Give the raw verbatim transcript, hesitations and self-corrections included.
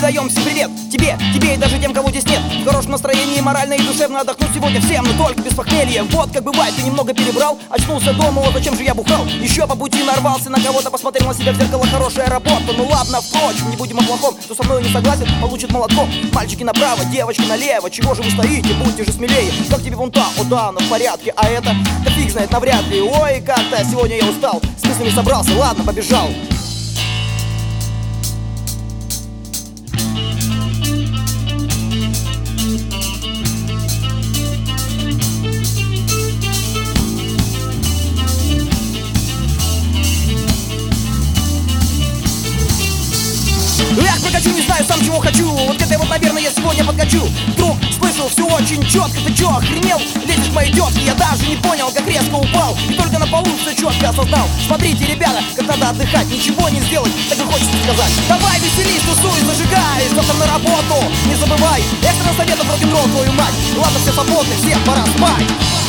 передаем всем привет. Тебе, тебе и даже тем, кого здесь нет. В хорошем настроении, морально и душевно отдохнуть сегодня всем, но только без похмелья. Вот как бывает, ты немного перебрал, очнулся дома, вот зачем же я бухал. Еще по пути нарвался на кого-то, посмотрел на себя в зеркало, хорошая работа. Ну ладно, впрочем, не будем о плохом. Кто со мной не согласен, получит молотком. Мальчики направо, девочки налево, чего же вы стоите, будьте же смелее. Как тебе вон та, о да, она в порядке, а это, да фиг знает, навряд ли. Ой, как-то сегодня я устал, с мыслями собрался, ладно, побежал. Эх, прокачу, не знаю сам чего хочу. Вот это вот, наверное, я сегодня подкачу. Вдруг слышал все очень четко. Ты чё, охренел? Лезешь к моей тётке. Я даже не понял, как резко упал. И только на полу все четко осознал. Смотрите, ребята, как надо отдыхать. Ничего не сделать, так и хочется сказать. Давай веселись, тусуй, зажигай. Завтра на работу, не забывай. Экстренный совет от рок-н-ролл, твою мать. Ладно, все свободны, всем пора спать.